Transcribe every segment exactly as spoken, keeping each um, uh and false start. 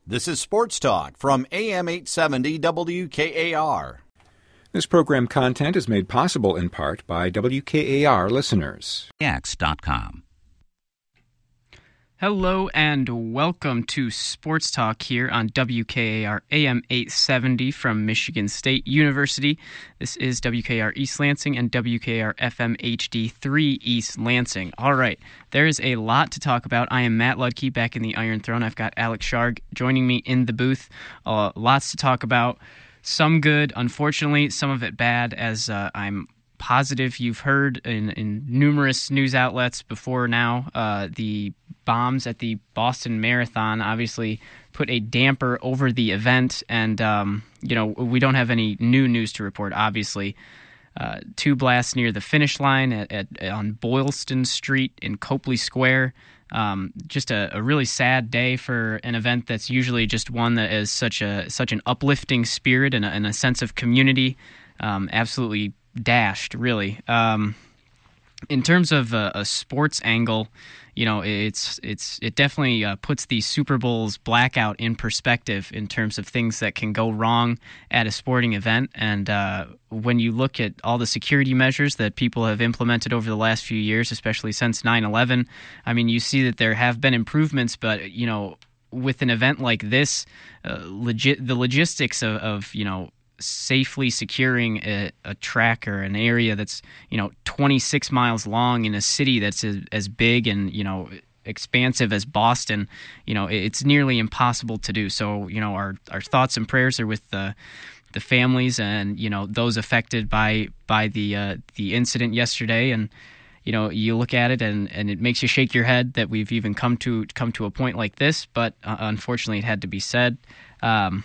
This is Sports Talk from A M eight seventy W K A R. This program content is made possible in part by W K A R listeners. X dot com. Hello and welcome to Sports Talk here on W K A R A M eight seventy from Michigan State University. This is W K A R East Lansing and W K A R F M H D three East Lansing. All right, there is a lot to talk about. I am Matt Ludke back in the Iron Throne. I've got Alex Sharg joining me in the booth. Uh, lots to talk about. Some good, unfortunately, some of it bad, as uh, I'm positive you've heard in, in numerous news outlets before now. Uh, the bombs at the Boston Marathon obviously put a damper over the event, and um, you know we don't have any new news to report. Obviously, uh, two blasts near the finish line at, at on Boylston Street in Copley Square. Um, just a, a really sad day for an event that's usually just one that is such a such an uplifting spirit and a, and a sense of community. Um, absolutely dashed, really. Um, in terms of a, a sports angle, you know, it's it's it definitely uh, puts the Super Bowl's blackout in perspective in terms of things that can go wrong at a sporting event. And uh, when you look at all the security measures that people have implemented over the last few years, especially since nine eleven, I mean, you see that there have been improvements, but, you know, with an event like this, uh, legit the logistics of, of you know, safely securing a, a track or an area that's, you know, twenty-six miles long in a city that's as, as big and, you know, expansive as Boston, you know, it's nearly impossible to do. So, you know, our, our thoughts and prayers are with the the families and, you know, those affected by by the uh, the incident yesterday. And, you know, you look at it and, and it makes you shake your head that we've even come to come to a point like this. But uh, unfortunately, it had to be said. Um,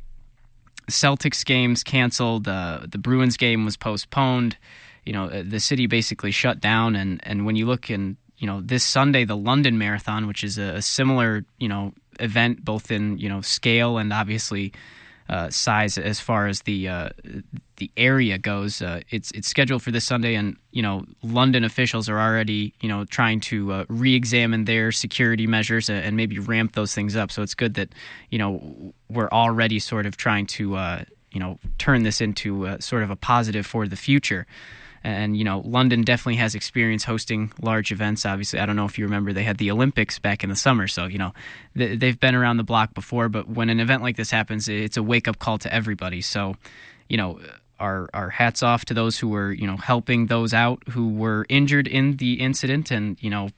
Celtics games canceled. Uh, the Bruins game was postponed. You know, the city basically shut down. And, and when you look in, you know, this Sunday, the London Marathon, which is a, a similar, you know, event both in, you know, scale and obviously uh, size as far as the uh, the area goes. Uh, it's it's scheduled for this Sunday, and you know, London officials are already, you know, trying to uh, re-examine their security measures and, and maybe ramp those things up. So it's good that, you know, we're already sort of trying to uh, you know, turn this into uh, sort of a positive for the future. And, you know, London definitely has experience hosting large events. Obviously, I don't know if you remember, they had the Olympics back in the summer. So, you know, th- they've been around the block before. But when an event like this happens, it's a wake-up call to everybody. So, you know, our our hats off to those who were, you know, helping those out who were injured in the incident. And, you know,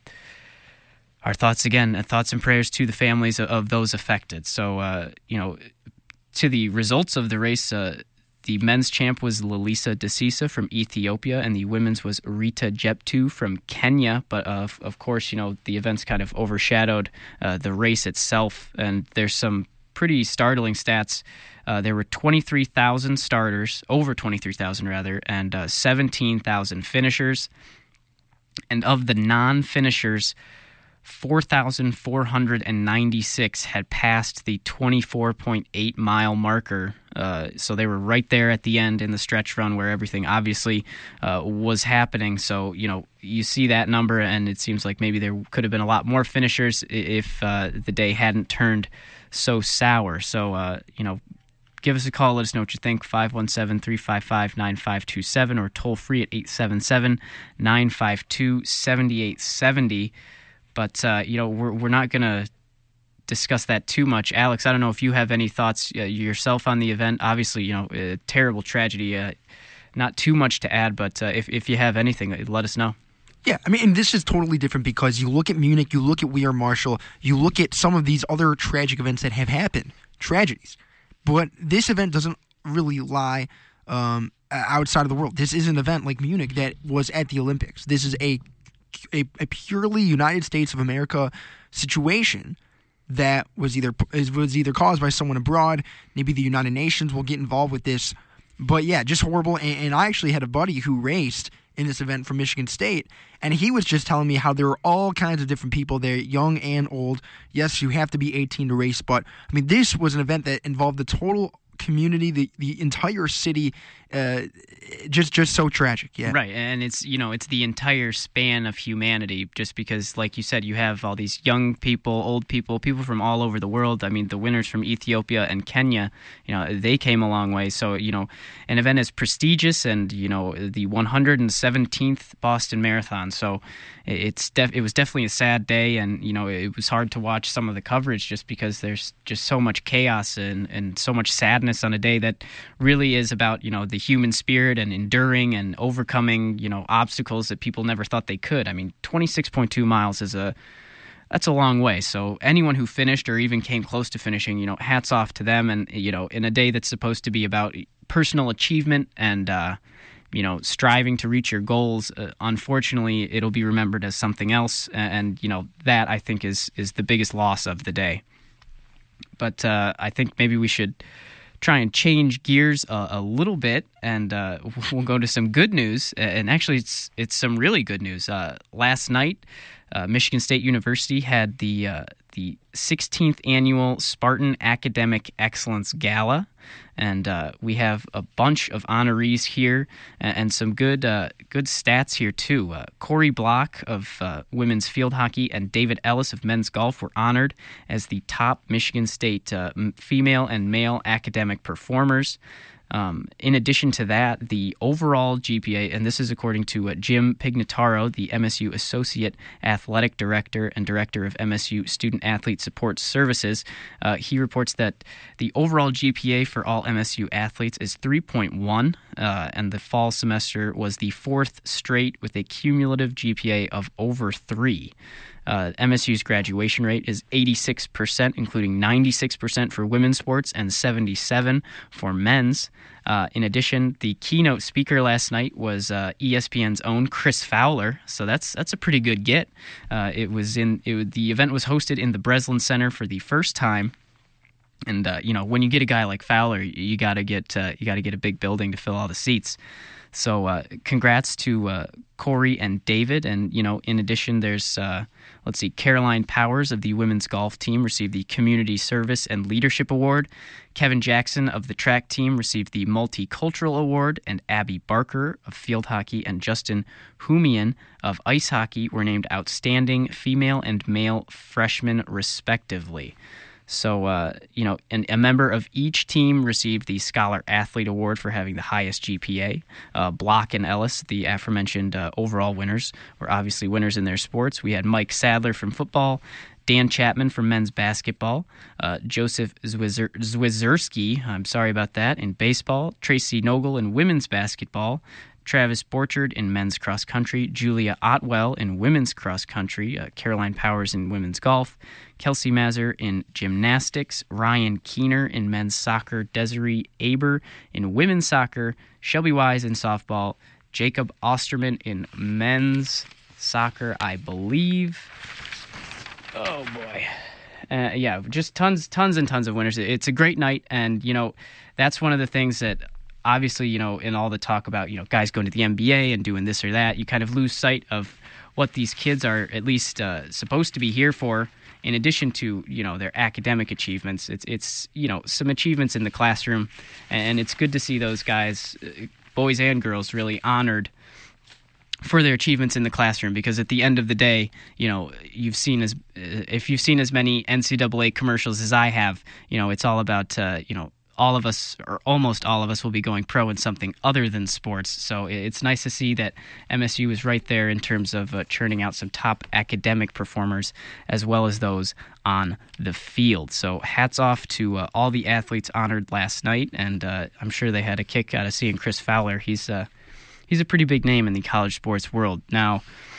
our thoughts, again, thoughts and prayers to the families of, of those affected. So, uh, you know, to the results of the race, uh, the men's champ was Lalisa Desisa from Ethiopia, and the women's was Rita Jeptu from Kenya. But, uh, of course, you know, the events kind of overshadowed uh, the race itself, and there's some pretty startling stats. Uh, there were twenty-three thousand starters, over twenty-three thousand rather, and uh, seventeen thousand finishers. And of the non-finishers, four thousand four hundred ninety-six had passed the twenty-four point eight mile marker. Uh, so they were right there at the end in the stretch run where everything obviously uh, was happening. So, you know, you see that number and it seems like maybe there could have been a lot more finishers if uh, the day hadn't turned so sour. So, uh, you know, give us a call. Let us know what you think. five one seven, three five five, nine five two seven or toll free at eight seven seven, nine five two, seven eight seven zero. But, uh, you know, we're we're not going to discuss that too much. Alex, I don't know if you have any thoughts uh, yourself on the event. Obviously, you know, a terrible tragedy. Uh, not too much to add, but uh, if, if you have anything, let us know. Yeah, I mean, and this is totally different because you look at Munich, you look at We Are Marshall, you look at some of these other tragic events that have happened, tragedies. But this event doesn't really lie um, outside of the world. This is an event like Munich that was at the Olympics. This is a A, a purely United States of America situation that was either was either caused by someone abroad. Maybe the United Nations will get involved with this. But yeah, just horrible. And, and I actually had a buddy who raced in this event from Michigan State, and he was just telling me how there were all kinds of different people there, young and old. Yes, you have to be eighteen to race, but I mean, this was an event that involved the total community, the, the entire city, uh, just just so tragic. Yeah, right. And it's you know it's the entire span of humanity. Just because, like you said, you have all these young people, old people, people from all over the world. I mean, the winners from Ethiopia and Kenya, you know, they came a long way. So you know, an event as prestigious and you know the one hundred seventeenth Boston Marathon. So it's def- it was definitely a sad day, and you know it was hard to watch some of the coverage just because there's just so much chaos and, and so much sadness on a day that really is about you know the human spirit and enduring and overcoming you know obstacles that people never thought they could. I mean, twenty-six point two miles is a that's a long way. So anyone who finished or even came close to finishing, you know, hats off to them. And you know, in a day that's supposed to be about personal achievement and uh, you know, striving to reach your goals, uh, unfortunately, it'll be remembered as something else. And, and you know, that I think is is the biggest loss of the day. But uh, I think maybe we should try and change gears a, a little bit, and uh, we'll go to some good news. And actually, it's it's some really good news. Uh, last night, uh, Michigan State University had the uh, the sixteenth annual Spartan Academic Excellence Gala, and uh, we have a bunch of honorees here and, and some good uh, good stats here too. Uh, Corey Block of uh, women's field hockey and David Ellis of men's golf were honored as the top Michigan State uh, female and male academic performers. Um, in addition to that, the overall G P A, and this is according to uh, Jim Pignataro, the M S U Associate Athletic Director and Director of M S U Student Athlete Support Services, uh, he reports that the overall G P A for all M S U athletes is three point one, uh, and the fall semester was the fourth straight with a cumulative G P A of over three. Uh, M S U's graduation rate is eighty-six percent, including ninety-six percent for women's sports and seventy-seven percent for men's. Uh, in addition, the keynote speaker last night was uh, E S P N's own Chris Fowler, so that's that's a pretty good get. Uh, it was in it, the event was hosted in the Breslin Center for the first time. And uh, you know, when you get a guy like Fowler, you got to get uh, you got to get a big building to fill all the seats. So uh, congrats to uh, Corey and David. And, you know, in addition, there's, uh, let's see, Caroline Powers of the women's golf team received the Community Service and Leadership Award. Kevin Jackson of the track team received the Multicultural Award. And Abby Barker of field hockey and Justin Humian of ice hockey were named Outstanding Female and Male Freshmen, respectively. So, uh, you know, and a member of each team received the Scholar Athlete Award for having the highest G P A. Uh, Block and Ellis, the aforementioned uh, overall winners, were obviously winners in their sports. We had Mike Sadler from football, Dan Chapman from men's basketball, uh, Joseph Zwizer- Zwizerski, I'm sorry about that, in baseball, Tracy Nogel in women's basketball, Travis Borchard in men's cross country, Julia Otwell in women's cross country, uh, Caroline Powers in women's golf, Kelsey Mazur in gymnastics, Ryan Keener in men's soccer, Desiree Aber in women's soccer, Shelby Wise in softball, Jacob Osterman in men's soccer, I believe. Oh boy. Uh, yeah, just tons, tons and tons of winners. It's a great night, and, you know, that's one of the things that obviously, you know, in all the talk about, you know, guys going to the N B A and doing this or that, you kind of lose sight of what these kids are at least uh, supposed to be here for. In addition to, you know, their academic achievements, it's, it's you know, some achievements in the classroom, and it's good to see those guys, boys and girls, really honored for their achievements in the classroom, because at the end of the day, you know, you've seen as if you've seen as many N C double A commercials as I have, you know, it's all about, uh, you know, all of us, or almost all of us, will be going pro in something other than sports. So it's nice to see that M S U is right there in terms of uh, churning out some top academic performers as well as those on the field. So hats off to uh, all the athletes honored last night, and uh, I'm sure they had a kick out of seeing Chris Fowler. He's uh, he's a pretty big name in the college sports world. Now,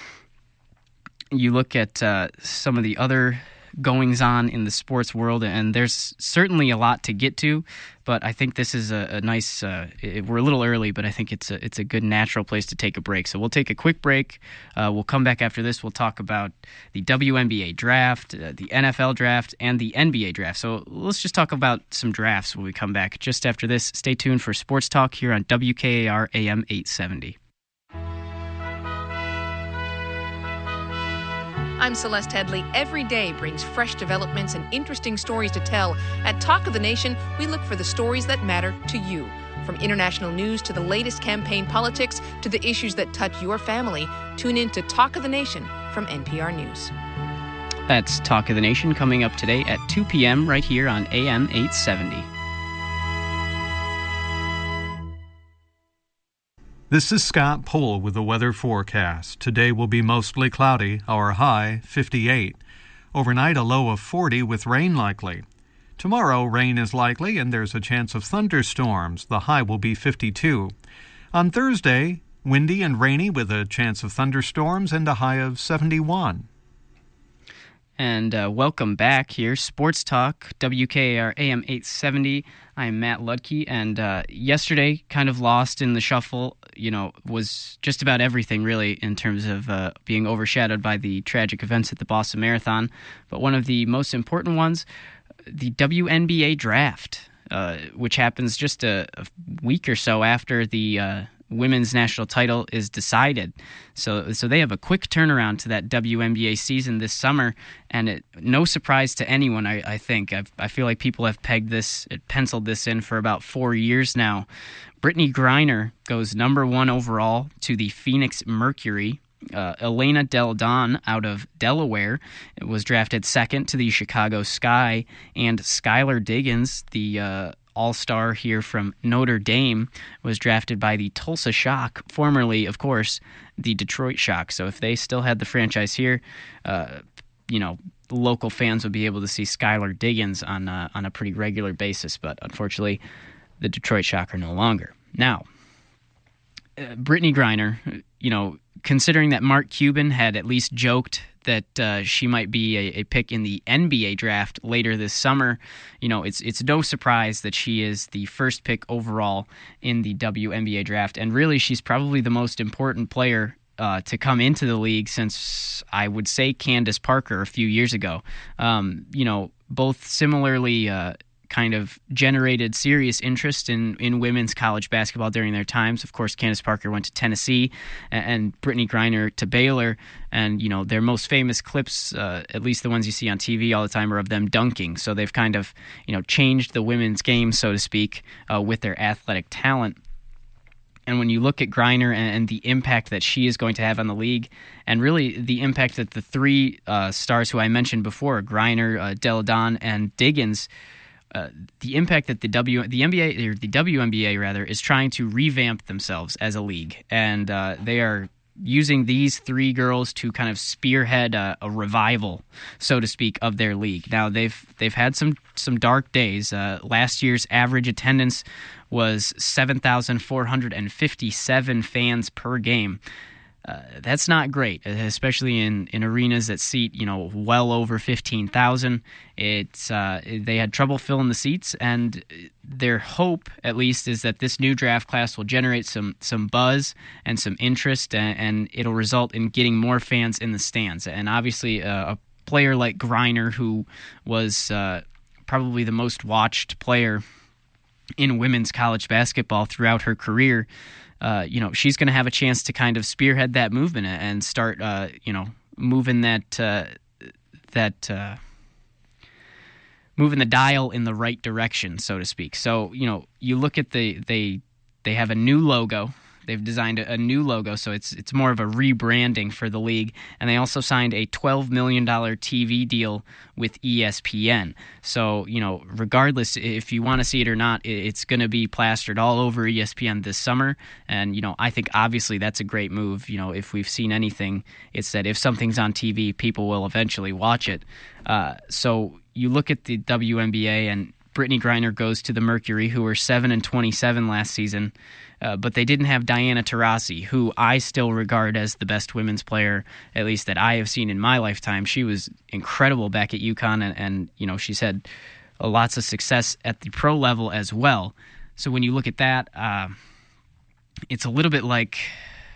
you look at uh, some of the other goings-on in the sports world, and there's certainly a lot to get to, but I think this is a, a nice, uh, it, we're a little early, but I think it's a, it's a good natural place to take a break. So we'll take a quick break. Uh, we'll come back after this. We'll talk about the W N B A draft, uh, the N F L draft, and the N B A draft. So let's just talk about some drafts when we come back. Just after this, stay tuned for Sports Talk here on W K A R A M eight seventy. I'm Celeste Headley. Every day brings fresh developments and interesting stories to tell. At Talk of the Nation, we look for the stories that matter to you. From international news to the latest campaign politics to the issues that touch your family, tune in to Talk of the Nation from N P R News. That's Talk of the Nation coming up today at two p.m. right here on A M eight seventy. This is Scott Pohl with the weather forecast. Today will be mostly cloudy, our high fifty-eight. Overnight a low of forty with rain likely. Tomorrow rain is likely and there's a chance of thunderstorms. The high will be fifty-two. On Thursday, windy and rainy with a chance of thunderstorms and a high of seventy-one. And uh, welcome back here, Sports Talk, W K A R A M eight seventy. I'm Matt Ludke, and uh, yesterday, kind of lost in the shuffle, you know, was just about everything, really, in terms of uh, being overshadowed by the tragic events at the Boston Marathon. But one of the most important ones, the W N B A draft, uh, which happens just a, a week or so after the uh, women's national title is decided. So so they have a quick turnaround to that W N B A season this summer, and it, no surprise to anyone, I, I think. I've, I feel like people have pegged this, penciled this in for about four years now. Brittany Griner goes number one overall to the Phoenix Mercury. Uh, Elena Del Don out of Delaware was drafted second to the Chicago Sky, and Skylar Diggins, the uh, all-star here from Notre Dame, was drafted by the Tulsa Shock, formerly, of course, the Detroit Shock. So if they still had the franchise here, uh, you know, local fans would be able to see Skylar Diggins on uh, on a pretty regular basis. But unfortunately, the Detroit Shock are no longer. Now, uh, Brittany Griner, you know, considering that Mark Cuban had at least joked that uh, she might be a, a pick in the N B A draft later this summer, you know, it's it's no surprise that she is the first pick overall in the W N B A draft. And really, she's probably the most important player uh, to come into the league since, I would say, Candace Parker a few years ago. Um, you know, both similarly uh, kind of generated serious interest in, in women's college basketball during their times. Of course, Candace Parker went to Tennessee and, and Brittany Griner to Baylor. And, you know, their most famous clips, uh, at least the ones you see on T V all the time, are of them dunking. So they've kind of, you know, changed the women's game, so to speak, uh, with their athletic talent. And when you look at Griner and, and the impact that she is going to have on the league, and really the impact that the three uh, stars who I mentioned before, Griner, uh, Del Don, and Diggins, Uh, the impact that the W the N B A or the W N B A rather is trying to revamp themselves as a league, and uh, they are using these three girls to kind of spearhead a, a revival, so to speak, of their league. Now they've they've had some some dark days. Uh, last year's average attendance was seven thousand four hundred fifty-seven fans per game. Uh, that's not great, especially in, in arenas that seat, you know, well over fifteen thousand. It's uh, they had trouble filling the seats, and their hope, at least, is that this new draft class will generate some some buzz and some interest, and, and it'll result in getting more fans in the stands. And obviously, uh, a player like Griner, who was uh, probably the most watched player in women's college basketball throughout her career, Uh, you know, she's going to have a chance to kind of spearhead that movement and start, uh, you know, moving that uh, that uh, moving the dial in the right direction, so to speak. So, you know, you look at the they they have a new logo. They've designed a, a new logo, so it's it's more of a rebranding for the league. And they also signed a twelve million dollars T V deal with E S P N. So, you know, regardless if you want to see it or not, it's going to be plastered all over E S P N this summer. And, you know, I think obviously that's a great move. You know, if we've seen anything, it's that if something's on T V, people will eventually watch it. Uh, so you look at the W N B A, and Brittany Griner goes to the Mercury, who were seven and twenty-seven last season. Uh, but they didn't have Diana Taurasi, who I still regard as the best women's player, at least that I have seen in my lifetime. She was incredible back at UConn, and, and you know, she's had uh, lots of success at the pro level as well. So when you look at that, uh, it's a little bit like,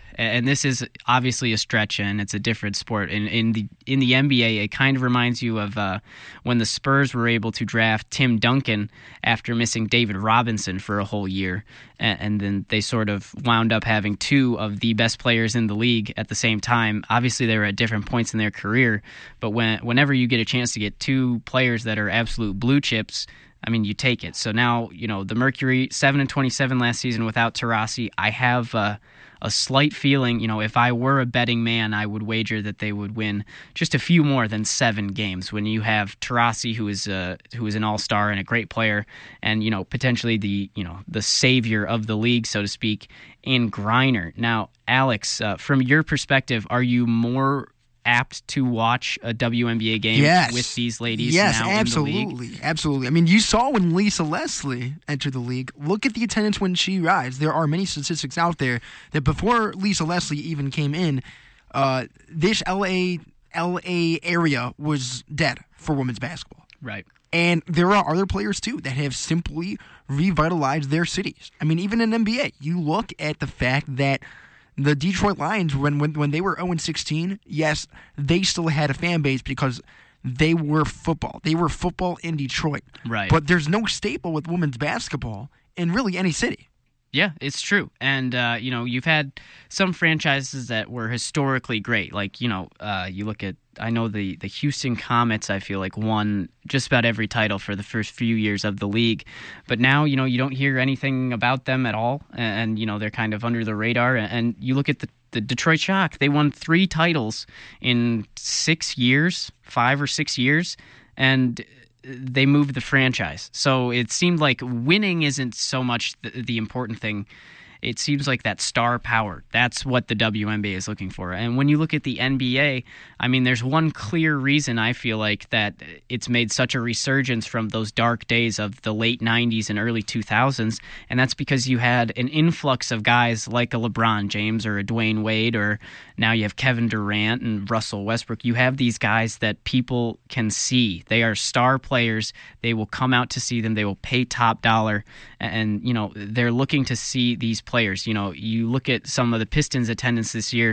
and this is obviously a stretch, and it's a different sport. In in the in the N B A, it kind of reminds you of uh, when the Spurs were able to draft Tim Duncan after missing David Robinson for a whole year, and, and then they sort of wound up having two of the best players in the league at the same time. Obviously, they were at different points in their career, but when whenever you get a chance to get two players that are absolute blue chips, I mean, you take it. So now, you know, the Mercury, seven and twenty-seven last season without Taurasi. I have uh, a slight feeling, you know, if I were a betting man, I would wager that they would win just a few more than seven games when you have Taurasi, who is a, who is an all-star and a great player, and, you know, potentially the, you know, the savior of the league, so to speak, in Griner. Now, Alex, uh, from your perspective, are you more apt to watch a W N B A game yes. with these ladies yes, now absolutely, in the league? Absolutely. I mean, you saw when Lisa Leslie entered the league. Look at the attendance when she arrives. There are many statistics out there that before Lisa Leslie even came in, uh, this L A L A area was dead for women's basketball. Right. And there are other players, too, that have simply revitalized their cities. I mean, even in N B A, you look at the fact that the Detroit Lions, when, when when they were oh and sixteen, yes, they still had a fan base because they were football. They were football in Detroit. Right. But there's no staple with women's basketball in really any city. Yeah, it's true. And, uh, you know, you've had some franchises that were historically great. Like, you know, uh, you look at, I know the, the Houston Comets, I feel like, won just about every title for the first few years of the league. But now, you know, you don't hear anything about them at all. And, and you know, they're kind of under the radar. And you look at the, the Detroit Shock, they won three titles in six years, five or six years. And they moved the franchise. So it seemed like winning isn't so much the, the important thing. It seems like that star power, that's what the W N B A is looking for. And when you look at the N B A, I mean, there's one clear reason I feel like that it's made such a resurgence from those dark days of the late nineties and early two thousands, and that's because you had an influx of guys like a LeBron James or a Dwayne Wade, or now you have Kevin Durant and Russell Westbrook. You have these guys that people can see. They are star players. They will come out to see them. They will pay top dollar, and, you know, they're looking to see these players. You know, you look at some of the Pistons' attendance this year,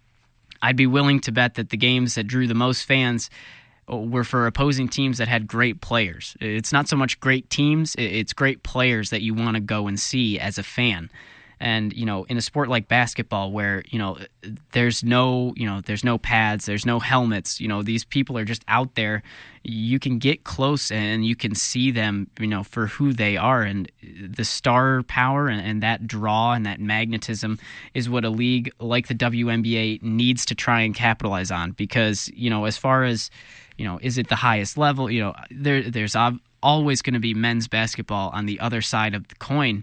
I'd be willing to bet that the games that drew the most fans were for opposing teams that had great players. It's not so much great teams, it's great players that you want to go and see as a fan. And, you know, in a sport like basketball where, you know, there's no, you know, there's no pads, there's no helmets, you know, these people are just out there. You can get close and you can see them, you know, for who they are. And the star power and, and that draw and that magnetism is what a league like the W N B A needs to try and capitalize on. Because, you know, as far as, you know, is it the highest level? You know, there there's always going to be men's basketball on the other side of the coin.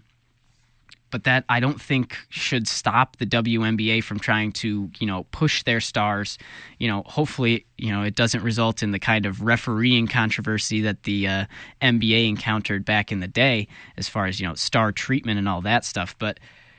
But that, I don't think, should stop the W N B A from trying to, you know, push their stars. You know, hopefully, you know, it doesn't result in the kind of refereeing controversy that the uh, N B A encountered back in the day as far as, you know, star treatment and all that stuff. But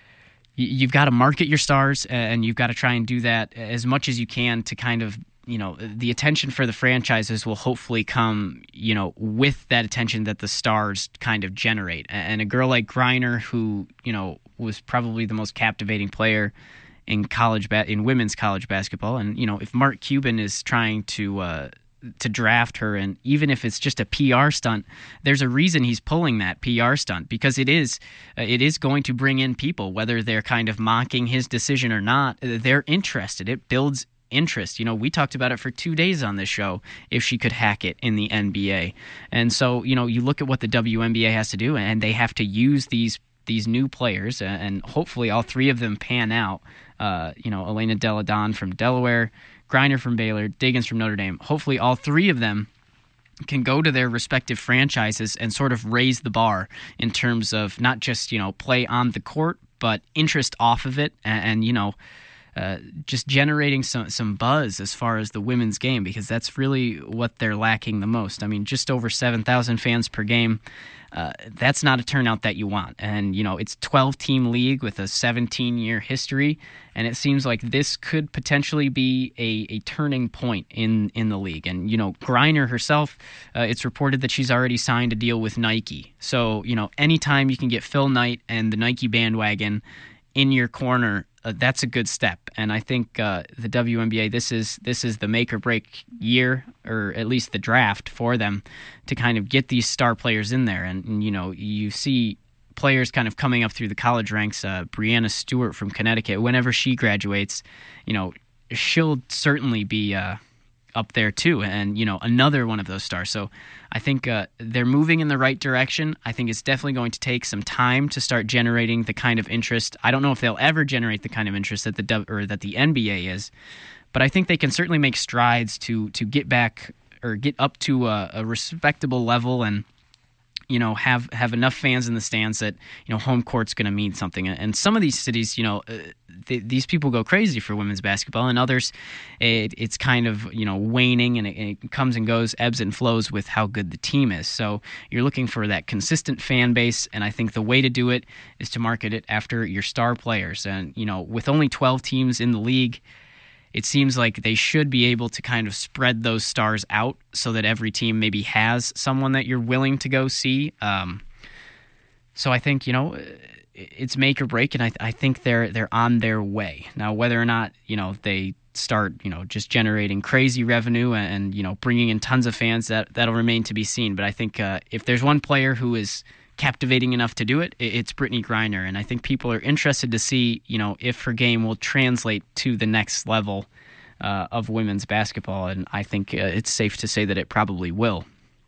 you've got to market your stars, and you've got to try and do that as much as you can to kind of, you know, the attention for the franchises will hopefully come, you know, with that attention that the stars kind of generate. And a girl like Griner, who, you know, was probably the most captivating player in college ba- in women's college basketball. And, you know, if Mark Cuban is trying to uh, to draft her, and even if it's just a P R stunt, there's a reason he's pulling that P R stunt, because it is uh, it is going to bring in people, whether they're kind of mocking his decision or not. They're interested. It builds interest. You know, we talked about it for two days on this show, if she could hack it in the N B A. And so, you know, you look at what the W N B A has to do, and they have to use these these new players, and hopefully all three of them pan out. Uh, you know, Elena Delle Donne from Delaware, Griner from Baylor, Diggins from Notre Dame. Hopefully all three of them can go to their respective franchises and sort of raise the bar in terms of not just, you know, play on the court, but interest off of it, and, and you know, Uh, just generating some, some buzz as far as the women's game, because that's really what they're lacking the most. I mean, just over seven thousand fans per game, uh, that's not a turnout that you want. And, you know, it's a twelve-team league with a seventeen-year history, and it seems like this could potentially be a, a turning point in, in the league. And, you know, Griner herself, uh, it's reported that she's already signed a deal with Nike. So, you know, anytime you can get Phil Knight and the Nike bandwagon in your corner, uh, that's a good step. And I think uh, the W N B A, this is this is the make or break year, or at least the draft for them, to kind of get these star players in there. And, and you know, you see players kind of coming up through the college ranks. Uh, Breanna Stewart from Connecticut, whenever she graduates, you know, she'll certainly be uh, up there too, and you know, another one of those stars. So I think uh, they're moving in the right direction. I think it's definitely going to take some time to start generating the kind of interest. I don't know if they'll ever generate the kind of interest that the or that the N B A is, but I think they can certainly make strides to to get back or get up to a, a respectable level, and you know, have have enough fans in the stands that, you know, home court's going to mean something. And some of these cities, you know, uh, they, these people go crazy for women's basketball, and others, it, it's kind of, you know, waning, and it, it comes and goes, ebbs and flows with how good the team is. So you're looking for that consistent fan base, and I think the way to do it is to market it after your star players. And, you know, with only twelve teams in the league, it seems like they should be able to kind of spread those stars out so that every team maybe has someone that you're willing to go see. Um, so I think, you know, it's make or break, and I, I think they're they're on their way. Now, whether or not, you know, they start, you know, just generating crazy revenue and, and you know, bringing in tons of fans, that, that'll remain to be seen. But I think uh, if there's one player who is captivating enough to do it, it's Brittney Griner, and I think people are interested to see, you know, if her game will translate to the next level uh, of women's basketball, and I think uh, it's safe to say that it probably will.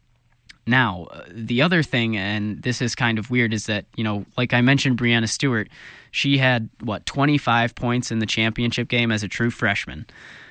Now, uh, the other thing, and this is kind of weird, is that, you know, like I mentioned, Breanna Stewart, she had, what, twenty-five points in the championship game as a true freshman.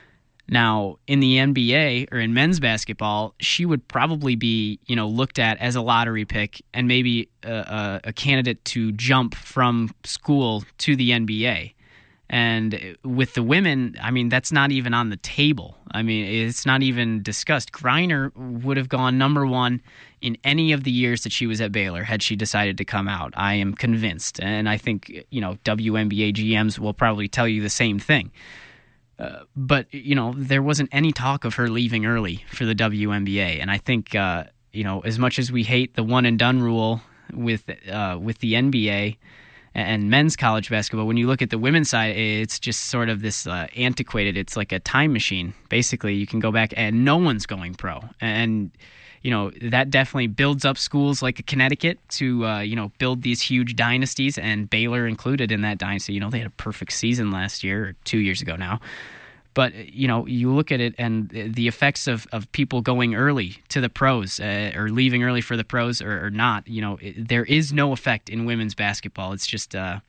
Now, in the N B A or in men's basketball, she would probably be, you know, looked at as a lottery pick and maybe a, a, a candidate to jump from school to the N B A. And with the women, I mean, that's not even on the table. I mean, it's not even discussed. Griner would have gone number one in any of the years that she was at Baylor had she decided to come out. I am convinced. And I think, you know, W N B A G Ms will probably tell you the same thing. Uh, but, you know, there wasn't any talk of her leaving early for the W N B A. And I think, uh, you know, as much as we hate the one-and-done rule with uh, with the N B A and men's college basketball, when you look at the women's side, it's just sort of this uh, antiquated, it's like a time machine. Basically, you can go back and no one's going pro. And, you know, that definitely builds up schools like Connecticut to, uh, you know, build these huge dynasties, and Baylor included in that dynasty. You know, they had a perfect season last year, or two years ago now. But, you know, you look at it and the effects of, of people going early to the pros uh, or leaving early for the pros or, or not, you know, it, there is no effect in women's basketball. It's just, uh,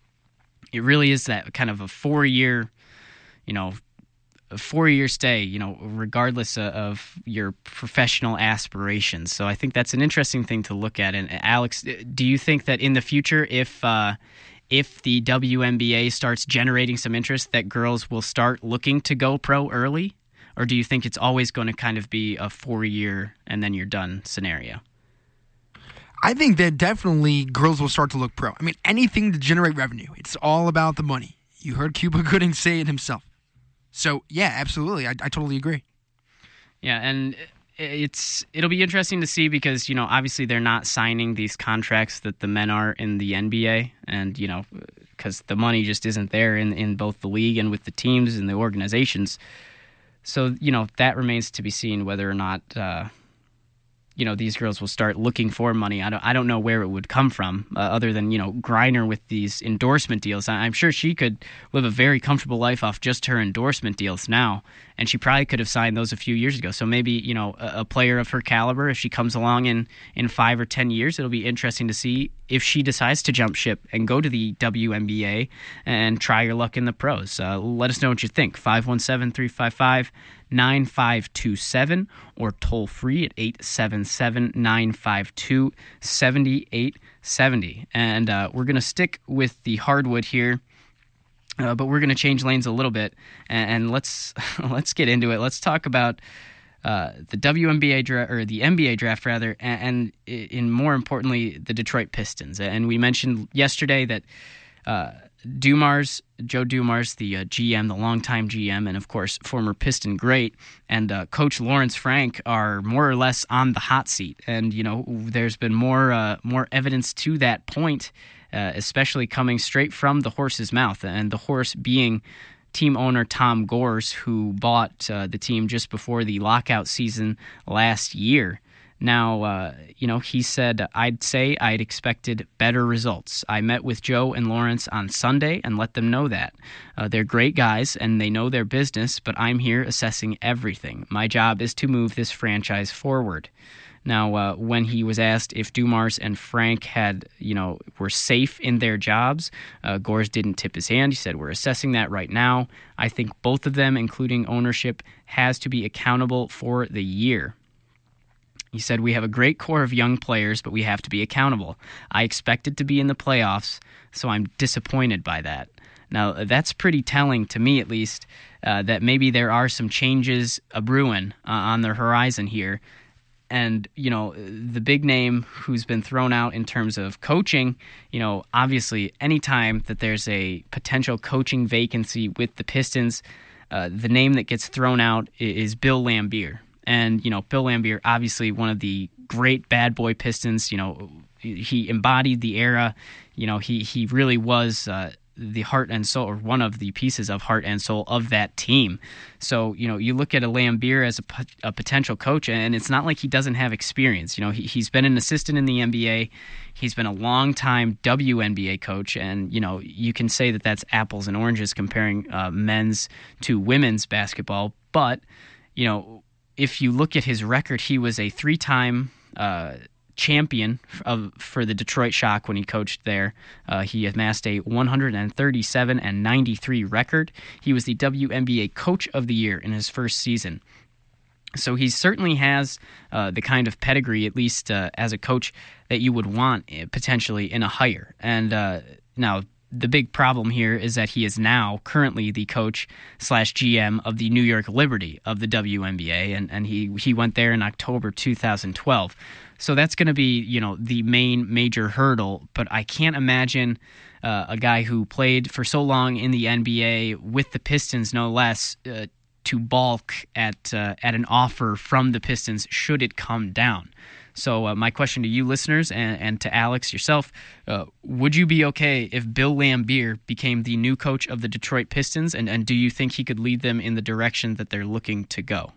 it really is that kind of a four-year, you know, a four-year stay, you know, regardless of your professional aspirations. So I think that's an interesting thing to look at. And Alex, do you think that in the future, if uh, if the W N B A starts generating some interest, that girls will start looking to go pro early? Or do you think it's always going to kind of be a four-year and then you're done scenario? I think that definitely girls will start to look pro. I mean, anything to generate revenue. It's all about the money. You heard Cuba Gooding say it himself. So, yeah, absolutely. I, I totally agree. Yeah, and it's it'll be interesting to see because, you know, obviously they're not signing these contracts that the men are in the N B A, and, you know, because the money just isn't there in, in both the league and with the teams and the organizations. So, you know, that remains to be seen whether or not, uh, you know, these girls will start looking for money. I don't, I don't know where it would come from uh, other than, you know, Griner with these endorsement deals. I'm sure she could live a very comfortable life off just her endorsement deals now, and she probably could have signed those a few years ago. So maybe, you know, a, a player of her caliber, if she comes along in, in five or ten years, it'll be interesting to see if she decides to jump ship and go to the W N B A and try her luck in the pros. Uh, let us know what you think. five one seven, three five five, nine five two seven or toll free at eight seven seven, nine five two, seven eight seven zero. And uh, we're going to stick with the hardwood here, uh, but we're going to change lanes a little bit, and, and let's let's get into it. Let's talk about uh, the W N B A draft, or the N B A draft rather, and, and in more importantly, the Detroit Pistons. And we mentioned yesterday that uh, Dumars, Joe Dumars, the uh, G M, the longtime G M, and of course former Piston great, and uh, Coach Lawrence Frank are more or less on the hot seat. And you know, there's been more uh, more evidence to that point, uh, especially coming straight from the horse's mouth, and the horse being team owner Tom Gores, who bought uh, the team just before the lockout season last year. Now, uh, you know, he said, I'd say I'd expected better results. I met with Joe and Lawrence on Sunday and let them know that. Uh, they're great guys and they know their business, but I'm here assessing everything. My job is to move this franchise forward. Now, uh, when he was asked if Dumars and Frank had, you know, were safe in their jobs, uh, Gores didn't tip his hand. He said, we're assessing that right now. I think both of them, including ownership, has to be accountable for the year. He said, we have a great core of young players, but we have to be accountable. I expected to be in the playoffs, so I'm disappointed by that. Now, that's pretty telling to me, at least, uh, that maybe there are some changes a-brewing uh, on the horizon here. And, you know, the big name who's been thrown out in terms of coaching, you know, obviously anytime that there's a potential coaching vacancy with the Pistons, uh, the name that gets thrown out is Bill Laimbeer. And, you know, Bill Laimbeer, obviously one of the great bad boy Pistons, you know, he embodied the era. You know, he, he really was uh, the heart and soul, or one of the pieces of heart and soul of that team. So, you know, you look at a Laimbeer as a, a potential coach, and it's not like he doesn't have experience. You know, he, he's been an assistant in the N B A. He's been a long-time W N B A coach, and, you know, you can say that that's apples and oranges comparing uh, men's to women's basketball. But, you know, if you look at his record, he was a three-time uh, champion of, for the Detroit Shock when he coached there. Uh, he amassed a one thirty-seven and ninety-three record. He was the W N B A Coach of the Year in his first season. So he certainly has uh, the kind of pedigree, at least uh, as a coach, that you would want uh, potentially in a hire. And uh, now, the big problem here is that he is now currently the coach slash G M of the New York Liberty of the W N B A, and, and he, he went there in October two thousand twelve. So that's going to be, you know, the main major hurdle, but I can't imagine uh, a guy who played for so long in the N B A with the Pistons, no less, uh, to balk at uh, at an offer from the Pistons should it come down. So uh, my question to you listeners and, and to Alex yourself, uh, would you be okay if Bill Laimbeer became the new coach of the Detroit Pistons, and, and do you think he could lead them in the direction that they're looking to go?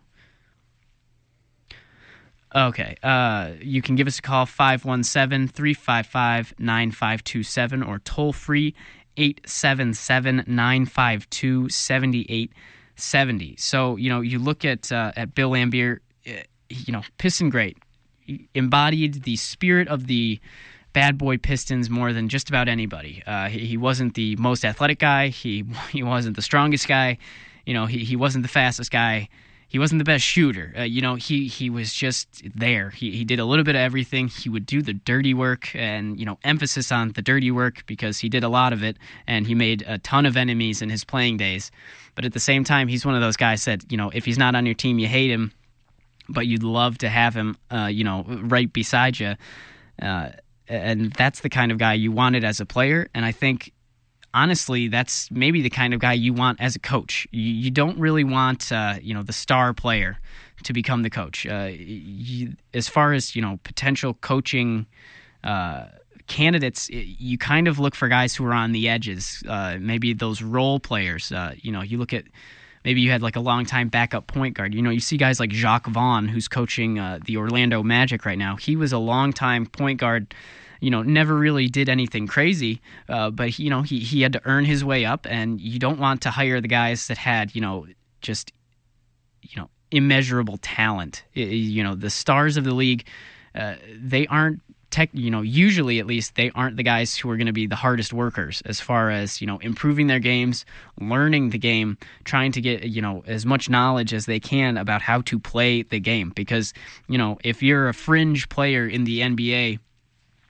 Okay, uh, you can give us a call, five one seven, three five five, nine five two seven, or toll free, eight seven seven, nine five two, seven eight seven zero. So, you know, you look at uh, at Bill Laimbeer, you know, Piston great. Embodied the spirit of the bad boy Pistons more than just about anybody. Uh, he, he wasn't the most athletic guy. He he wasn't the strongest guy. You know, he, he wasn't the fastest guy. He wasn't the best shooter. Uh, you know, he, he was just there. He he did a little bit of everything. He would do the dirty work, and, you know, emphasis on the dirty work because he did a lot of it, and he made a ton of enemies in his playing days. But at the same time, he's one of those guys that, you know, if he's not on your team, you hate him, but you'd love to have him, uh, you know, right beside you. Uh, and that's the kind of guy you wanted as a player. And I think, honestly, that's maybe the kind of guy you want as a coach. You, you don't really want, uh, you know, the star player to become the coach. Uh, you, as far as, you know, potential coaching uh, candidates, you kind of look for guys who are on the edges, uh, maybe those role players. Uh, you know, you look at, maybe you had like a long-time backup point guard. You know, you see guys like Jacques Vaughn, who's coaching uh, the Orlando Magic right now. He was a long-time point guard, you know, never really did anything crazy, uh, but, he, you know, he, he had to earn his way up, and you don't want to hire the guys that had, you know, just, you know, immeasurable talent. It, you know, the stars of the league, uh, they aren't, Tech, you know, usually at least they aren't the guys who are going to be the hardest workers as far as, you know, improving their games, learning the game, trying to get, you know, as much knowledge as they can about how to play the game. Because, you know, if you're a fringe player in the N B A,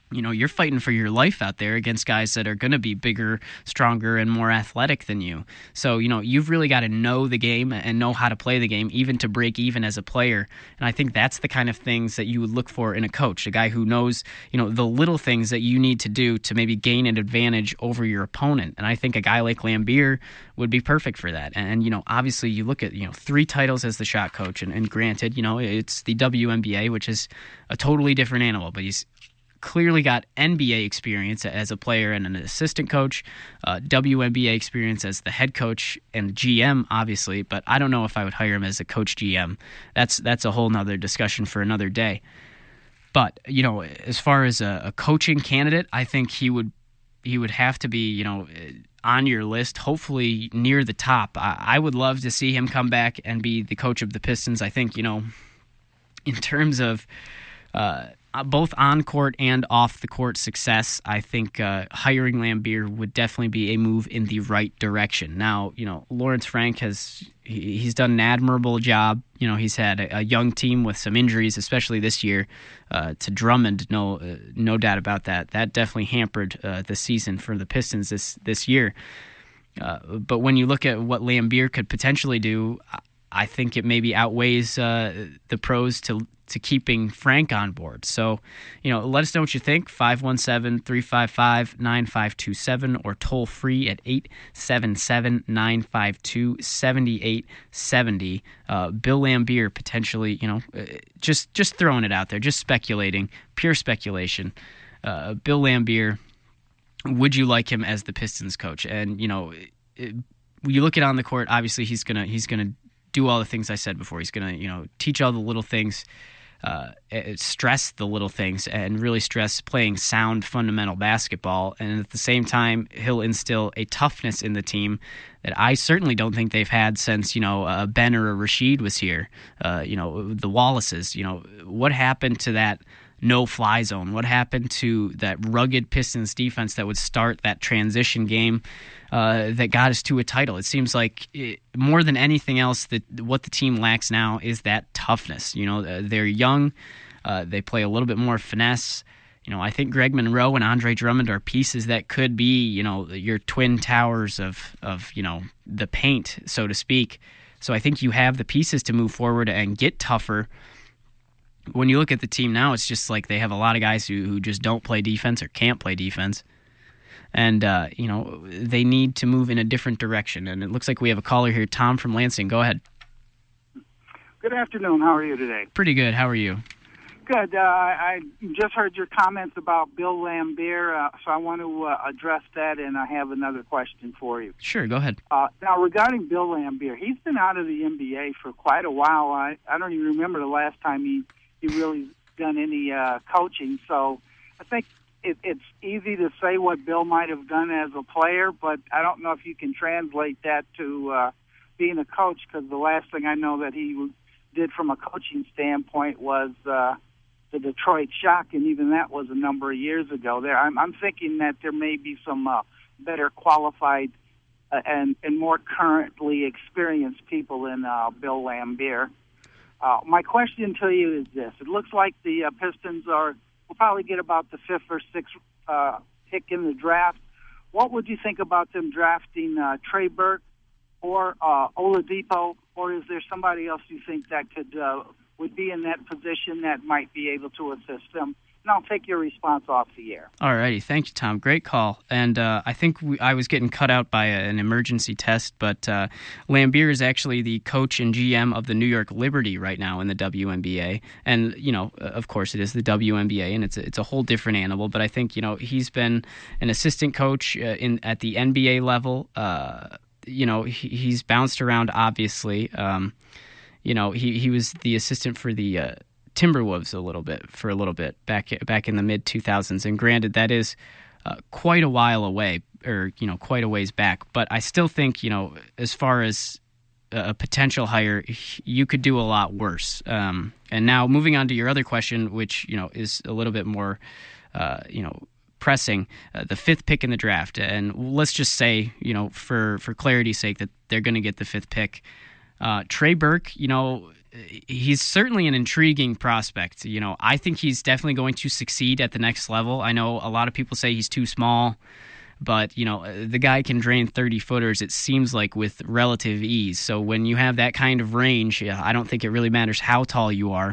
you know, you're fighting for your life out there against guys that are going to be bigger, stronger, and more athletic than you. So, you know, you've really got to know the game and know how to play the game, even to break even as a player. And I think that's the kind of things that you would look for in a coach, a guy who knows, you know, the little things that you need to do to maybe gain an advantage over your opponent. And I think a guy like Laimbeer would be perfect for that. And, you know, obviously you look at, you know, three titles as the shot coach. And, and granted, you know, it's the W N B A, which is a totally different animal, but he's clearly got N B A experience as a player and an assistant coach, uh, W N B A experience as the head coach and G M, obviously, but I don't know if I would hire him as a coach G M. That's that's a whole nother discussion for another day. But, you know, as far as a, a coaching candidate, I think he would he would have to be, you know, on your list, hopefully near the top. I, I would love to see him come back and be the coach of the Pistons. I think, you know, in terms of uh, both on-court and off-the-court success, I think uh, hiring Laimbeer would definitely be a move in the right direction. Now, you know, Lawrence Frank has he, he's done an admirable job. You know, he's had a, a young team with some injuries, especially this year, uh, to Drummond. No, uh, no doubt about that. That definitely hampered uh, the season for the Pistons this this year. Uh, but when you look at what Laimbeer could potentially do, I think it maybe outweighs uh, the pros to to keeping Frank on board. So, you know, let us know what you think. five one seven, three five five, nine five two seven or toll free at eight seven seven, nine five two, seven eight seven zero. Uh, Bill Laimbeer potentially, you know, just just throwing it out there, just speculating, pure speculation. Uh, Bill Laimbeer, would you like him as the Pistons coach? And, you know, it, you look at on the court, obviously he's gonna he's gonna do all the things I said before. He's gonna, you know, teach all the little things. Uh, stress the little things and really stress playing sound fundamental basketball, and at the same time he'll instill a toughness in the team that I certainly don't think they've had since, you know, uh, Ben or Rasheed was here. Uh, you know, the Wallaces. You know, what happened to that no-fly zone? What happened to that rugged Pistons defense that would start that transition game uh, that got us to a title? It seems like it, more than anything else, that what the team lacks now is that toughness. You know, they're young. Uh, they play a little bit more finesse. You know, I think Greg Monroe and Andre Drummond are pieces that could be, you know, your twin towers of, of you know, the paint, so to speak. So I think you have the pieces to move forward and get tougher. When you look at the team now, it's just like they have a lot of guys who, who just don't play defense or can't play defense. And, uh, you know, they need to move in a different direction. And it looks like we have a caller here, Tom from Lansing. Go ahead. Good afternoon. How are you today? Pretty good. How are you? Good. Uh, I just heard your comments about Bill Laimbeer, uh, so I want to uh, address that, and I have another question for you. Sure, go ahead. Uh, now, regarding Bill Laimbeer, he's been out of the N B A for quite a while. I, I don't even remember the last time he, he really done any uh, coaching, so I think it, it's easy to say what Bill might have done as a player, but I don't know if you can translate that to uh, being a coach, because the last thing I know that he did from a coaching standpoint was uh, the Detroit Shock, and even that was a number of years ago. There, I'm, I'm thinking that there may be some uh, better qualified uh, and, and more currently experienced people in uh, Bill Laimbeer. Uh, my question to you is this. It looks like the uh, Pistons are will probably get about the fifth or sixth uh, pick in the draft. What would you think about them drafting uh, Trey Burke or uh, Oladipo, or is there somebody else you think that could uh, would be in that position that might be able to assist them? And I'll take your response off the air. All righty. Thank you, Tom. Great call. And uh, I think we, I was getting cut out by a, an emergency test, but uh, Laimbeer is actually the coach and G M of the New York Liberty right now in the W N B A. And, you know, of course it is the W N B A, and it's a, it's a whole different animal. But I think, you know, he's been an assistant coach uh, in at the N B A level. Uh, you know, he, he's bounced around, obviously. Um, you know, he, he was the assistant for the uh, Timberwolves a little bit for a little bit back back in the mid two thousands, and granted that is uh, quite a while away, or you know quite a ways back. But I still think, you know, as far as a potential hire, you could do a lot worse. Um, and now moving on to your other question, which you know is a little bit more uh, you know pressing, uh, the fifth pick in the draft, and let's just say, you know, for for clarity's sake, that they're going to get the fifth pick. Uh, Trey Burke, you know, he's certainly an intriguing prospect. You know, I think he's definitely going to succeed at the next level. I know a lot of people say he's too small, but, you know, the guy can drain thirty-footers, it seems like, with relative ease. So when you have that kind of range, I don't think it really matters how tall you are.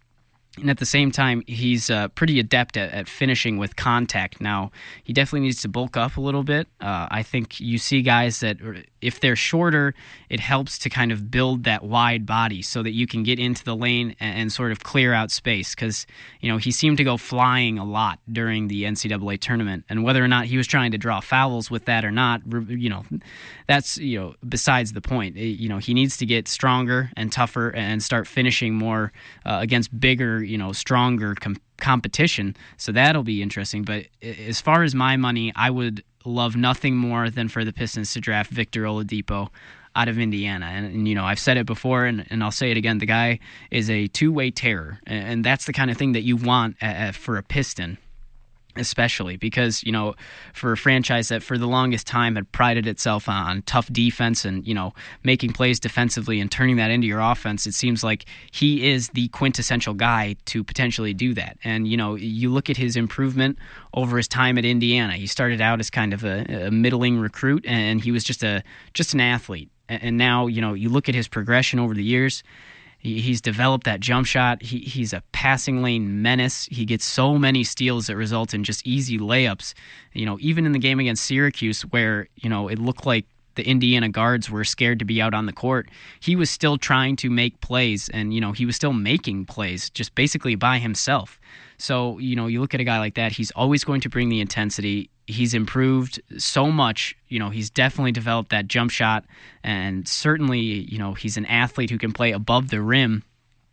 And at the same time, he's uh, pretty adept at, at finishing with contact. Now, he definitely needs to bulk up a little bit. Uh, I think you see guys that, if they're shorter, it helps to kind of build that wide body so that you can get into the lane and, and sort of clear out space. Because, you know, he seemed to go flying a lot during the N C double A tournament. And whether or not he was trying to draw fouls with that or not, you know, that's, you know, besides the point. You know, he needs to get stronger and tougher and start finishing more uh, against bigger, you know, stronger com- competition. So that'll be interesting. But as far as my money, I would love nothing more than for the Pistons to draft Victor Oladipo out of Indiana. And, and you know, I've said it before, and, and I'll say it again. The guy is a two-way terror, and, and that's the kind of thing that you want uh, for a Piston. Especially because, you know, for a franchise that for the longest time had prided itself on tough defense and, you know, making plays defensively and turning that into your offense, it seems like he is the quintessential guy to potentially do that. And, you know, you look at his improvement over his time at Indiana. He started out as kind of a, a middling recruit, and he was just a just an athlete. And now, you know, you look at his progression over the years. He's developed that jump shot. He, he's a passing lane menace. He gets so many steals that result in just easy layups. You know, even in the game against Syracuse where, you know, it looked like the Indiana guards were scared to be out on the court, he was still trying to make plays, and, you know, he was still making plays just basically by himself. So, you know, you look at a guy like that, he's always going to bring the intensity. He's improved so much. You know, he's definitely developed that jump shot, and certainly, you know, he's an athlete who can play above the rim.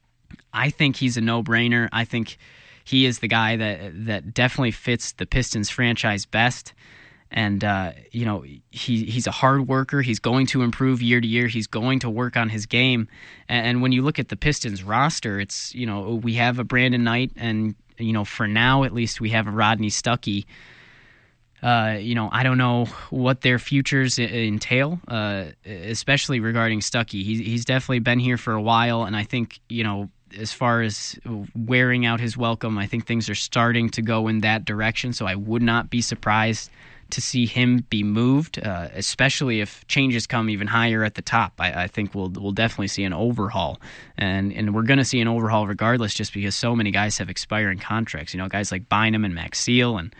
I think he's a no-brainer. I think he is the guy that that definitely fits the Pistons franchise best. And, uh, you know, he he's a hard worker. He's going to improve year to year. He's going to work on his game. And, and when you look at the Pistons roster, it's, you know, we have a Brandon Knight, and, you know, for now at least we have a Rodney Stuckey. Uh, you know, I don't know what their futures entail, uh, especially regarding Stuckey. He's, he's definitely been here for a while, and I think, you know, as far as wearing out his welcome, I think things are starting to go in that direction, so I would not be surprised to see him be moved, uh, especially if changes come even higher at the top. I, I think we'll we'll definitely see an overhaul, and and we're going to see an overhaul regardless, just because so many guys have expiring contracts. You know, guys like Bynum and Max Seal, and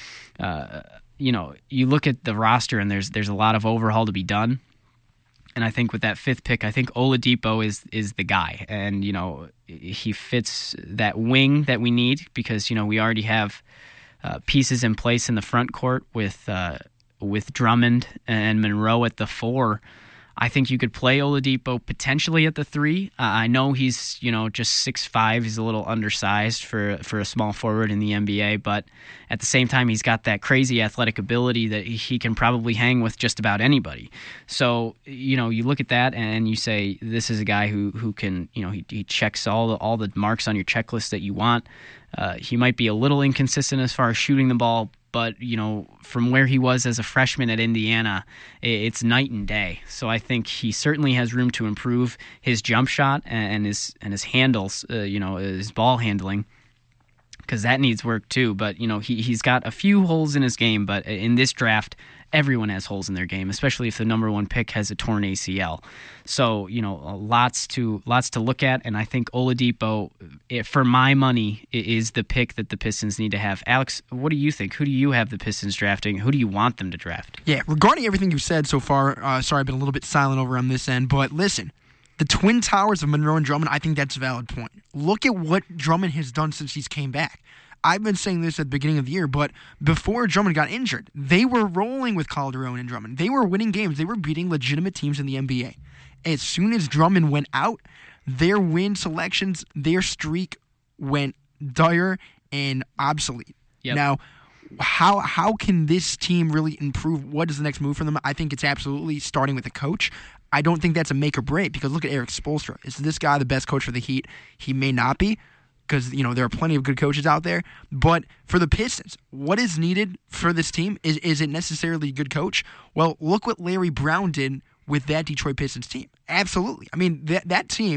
uh, you know, you look at the roster, and there's there's a lot of overhaul to be done. And I think with that fifth pick, I think Oladipo is is the guy, and you know, he fits that wing that we need, because you know we already have Uh, pieces in place in the front court with uh, with Drummond and Monroe at the four. I think you could play Oladipo potentially at the three. Uh, I know he's, you know, just six five. He's a little undersized for for a small forward in the N B A, but at the same time, he's got that crazy athletic ability that he can probably hang with just about anybody. So, you know, you look at that and you say, this is a guy who who can, you know, he, he checks all the, all the marks on your checklist that you want. Uh, he might be a little inconsistent as far as shooting the ball, but, you know, from where he was as a freshman at Indiana, it's night and day. So I think he certainly has room to improve his jump shot and his and his handles, uh, you know, his ball handling, because that needs work too. But, you know, he, he's got a few holes in his game, but in this draft, everyone has holes in their game, especially if the number one pick has a torn A C L. So, you know, lots to lots to look at, and I think Oladipo, for my money, is the pick that the Pistons need to have. Alex, what do you think? Who do you have the Pistons drafting? Who do you want them to draft? Yeah, regarding everything you've said so far, uh, sorry I've been a little bit silent over on this end, but listen, the Twin Towers of Monroe and Drummond, I think that's a valid point. Look at what Drummond has done since he's came back. I've been saying this at the beginning of the year, but before Drummond got injured, they were rolling with Calderon and Drummond. They were winning games. They were beating legitimate teams in the N B A. As soon as Drummond went out, their win selections, their streak went dire and obsolete. Yep. Now, how how can this team really improve? What is the next move for them? I think it's absolutely starting with the coach. I don't think that's a make or break, because look at Eric Spoelstra. Is this guy the best coach for the Heat? He may not be, because, you know, there are plenty of good coaches out there. But for the Pistons, what is needed for this team? Is is it necessarily a good coach? Well, look what Larry Brown did with that Detroit Pistons team. Absolutely. I mean, that that team,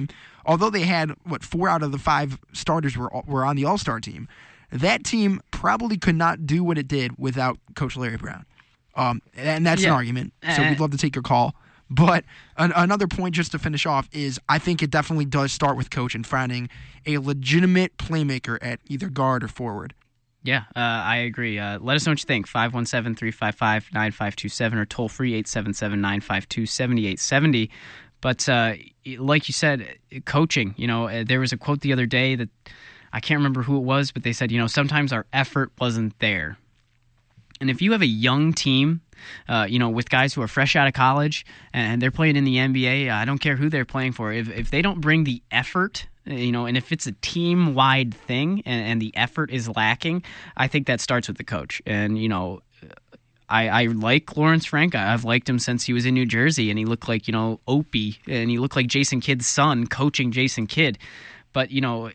although they had, what, four out of the five starters were were on the All-Star team, that team probably could not do what it did without Coach Larry Brown. Um, and that's yeah. an argument, so we'd love to take your call. But an, another point just to finish off is I think it definitely does start with coach and finding a legitimate playmaker at either guard or forward. Yeah, uh, I agree. Uh, let us know what you think. five one seven, three five five, nine five two seven or toll free eight seven seven, nine five two, seven eight seven zero. But uh, like you said, coaching, you know, there was a quote the other day that I can't remember who it was, but they said, you know, sometimes our effort wasn't there. And if you have a young team, uh, you know, with guys who are fresh out of college and they're playing in the N B A, I don't care who they're playing for. If if they don't bring the effort, you know, and if it's a team-wide thing and, and the effort is lacking, I think that starts with the coach. And, you know, I, I like Lawrence Frank. I've liked him since he was in New Jersey, and he looked like, you know, Opie, and he looked like Jason Kidd's son coaching Jason Kidd. But, you know,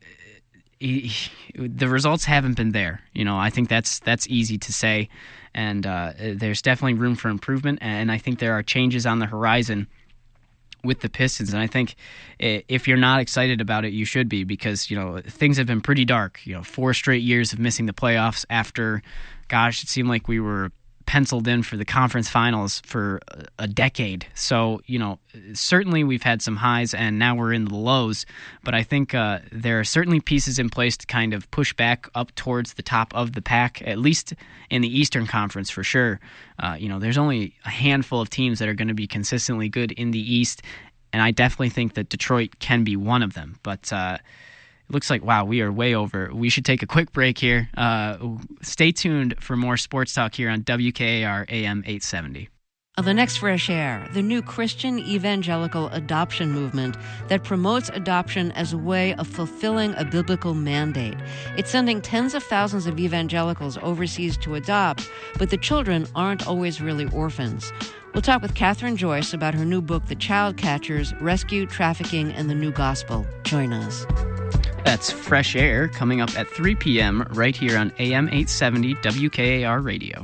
he, he, the results haven't been there. You know, I think that's that's easy to say, and uh, there's definitely room for improvement, and I think there are changes on the horizon with the Pistons. And I think if you're not excited about it, you should be, because, you know, things have been pretty dark. You know, four straight years of missing the playoffs after, gosh, it seemed like we were penciled in for the conference finals for a decade. So, you know, certainly we've had some highs and now we're in the lows, but I think uh, there are certainly pieces in place to kind of push back up towards the top of the pack, at least in the Eastern Conference for sure. Uh, you know, there's only a handful of teams that are going to be consistently good in the East, and I definitely think that Detroit can be one of them. But uh, looks like, wow, we are way over. We should take a quick break here. Uh, stay tuned for more sports talk here on W K A R A M eight seventy. The Next Fresh Air, the new Christian evangelical adoption movement that promotes adoption as a way of fulfilling a biblical mandate. It's sending tens of thousands of evangelicals overseas to adopt, but the children aren't always really orphans. We'll talk with Catherine Joyce about her new book, The Child Catchers, Rescue, Trafficking, and the New Gospel. Join us. That's Fresh Air coming up at three p.m. right here on A M eight seventy W K A R Radio.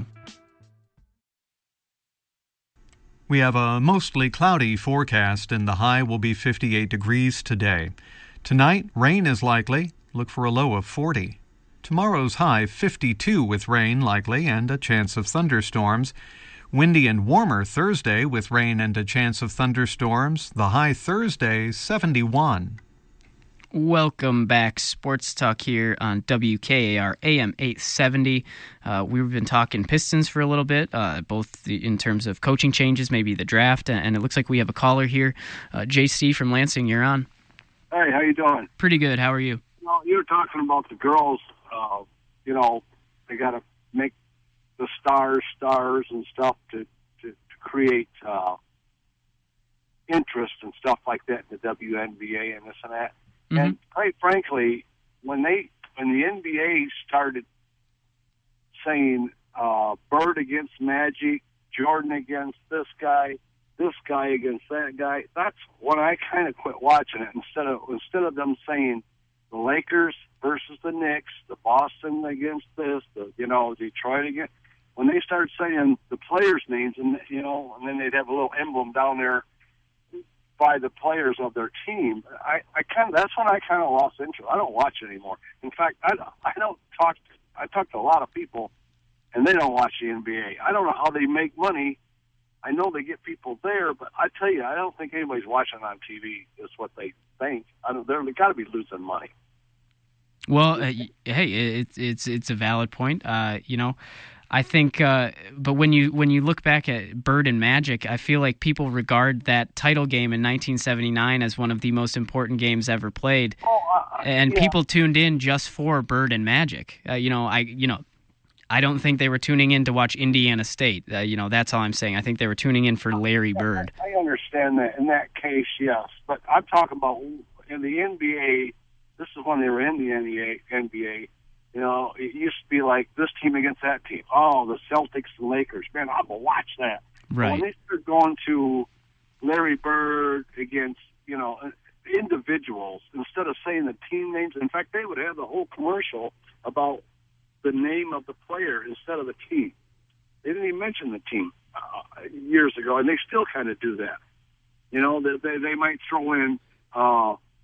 We have a mostly cloudy forecast, and the high will be fifty-eight degrees today. Tonight, rain is likely. Look for a low of forty. Tomorrow's high, fifty-two with rain likely and a chance of thunderstorms. Windy and warmer Thursday with rain and a chance of thunderstorms. The high Thursday, seventy-one. Welcome back. Sports Talk here on W K A R A M eight seventy. Uh, we've been talking Pistons for a little bit, uh, both the, in terms of coaching changes, maybe the draft, and it looks like we have a caller here. Uh, J C from Lansing, you're on. Hey, how you doing? Pretty good. How are you? Well, you were talking about the girls. Uh, you know, they got to make the stars stars and stuff to, to, to create uh, interest and stuff like that in the W N B A and this and that. Mm-hmm. And quite frankly, when they when the N B A started saying uh, Bird against Magic, Jordan against this guy, this guy against that guy, that's when I kind of quit watching it. Instead of instead of them saying the Lakers versus the Knicks, the Boston against this, the you know Detroit against, when they started saying the players' names, and you know, and then they'd have a little emblem down there by the players of their team, I, I kind of that's when I kind of lost interest. I don't watch it anymore. In fact, I, I don't talk. I talk to a lot of people, and they don't watch the N B A. I don't know how they make money. I know they get people there, but I tell you, I don't think anybody's watching on T V. Is what they think. I don't. They're, they got to be losing money. Well, uh, hey, it's it's it's a valid point. Uh, you know. I think, uh, but when you when you look back at Bird and Magic, I feel like people regard that title game in nineteen seventy-nine as one of the most important games ever played, oh, uh, and yeah. people tuned in just for Bird and Magic. Uh, you know, I you know, I don't think they were tuning in to watch Indiana State. Uh, you know, that's all I'm saying. I think they were tuning in for Larry Bird. I, I understand that in that case, yes, but I'm talking about in the N B A. This is when they were in the N B A. You know, it used to be like this team against that team. Oh, the Celtics and Lakers. Man, I'm going to watch that. Right. But when they start going to Larry Bird against, you know, individuals, instead of saying the team names, in fact, they would have the whole commercial about the name of the player instead of the team. They didn't even mention the team uh, years ago, and they still kind of do that. You know, they, they, they might throw in uh,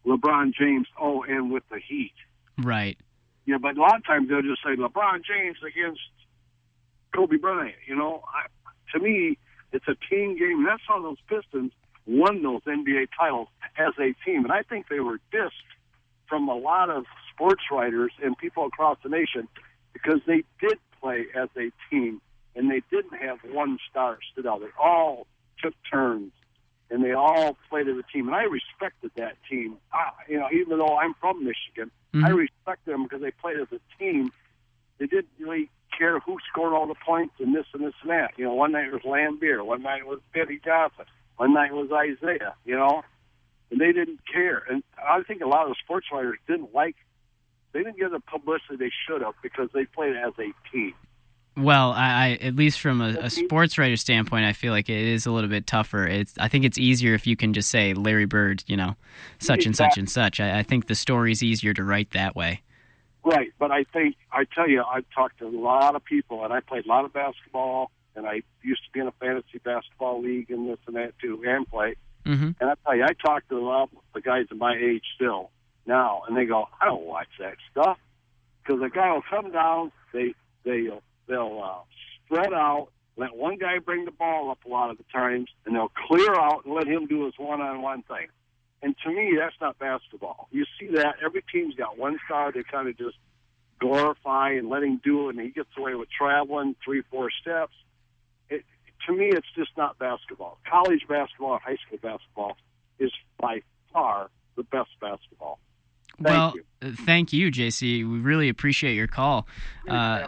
LeBron James, oh, and with the Heat. Right. Yeah, but a lot of times they'll just say LeBron James against Kobe Bryant. You know, I, to me, it's a team game. And that's how those Pistons won those N B A titles as a team. And I think they were dissed from a lot of sports writers and people across the nation because they did play as a team, and they didn't have one star stood out. They all took turns, and they all played as a team. And I respected that team. I, you know, even though I'm from Michigan, mm-hmm. I respect them because they played as a team. They didn't really care who scored all the points and this and this and that. You know, one night it was Lambeer, one night it was Betty Johnson, one night it was Isaiah, you know, and they didn't care. And I think a lot of the sports writers didn't like, they didn't get the publicity they should have because they played as a team. Well, I, I at least from a, a sports writer standpoint, I feel like it is a little bit tougher. It's I think it's easier if you can just say Larry Bird, you know, such and such and such. I, I think the story's easier to write that way. Right, but I think, I tell you, I've talked to a lot of people, and I played a lot of basketball, and I used to be in a fantasy basketball league and this and that too, and play. Mm-hmm. And I tell you, I talk to a lot of the guys of my age still now, and they go, I don't watch that stuff. Because the guy will come down, they, they, they'll uh, spread out, let one guy bring the ball up a lot of the times, and they'll clear out and let him do his one-on-one thing. And to me, that's not basketball. You see that every team's got one star they kind of just glorify and let him do it, and he gets away with traveling three, four steps. It, to me, it's just not basketball. College basketball and high school basketball is by far the best basketball. Thank well, you. Thank you, J C. We really appreciate your call. Uh,